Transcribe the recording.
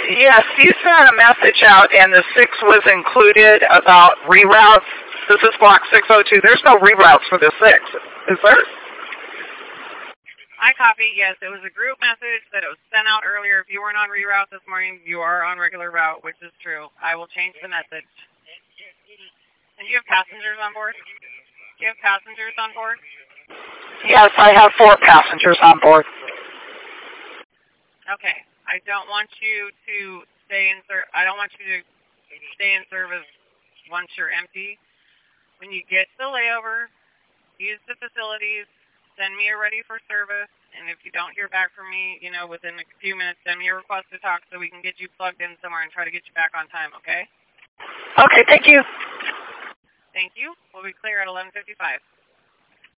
Yes, you sent a message out, and the 6 was included about reroutes. This is block 602. There's no reroutes for the 6, is there? I copied, yes. It was a group message that it was sent out earlier. If you weren't on reroute this morning, you are on regular route, which is true. I will change the message. And do you have passengers on board? Do you have passengers on board? Yes, I have 4 passengers on board. Okay. I don't want you to stay in service once you're empty. When you get to the layover, use the facilities. Send me a ready for service, and if you don't hear back from me, within a few minutes, send me a request to talk so we can get you plugged in somewhere and try to get you back on time, okay? Okay, thank you. Thank you. We'll be clear at 11:55.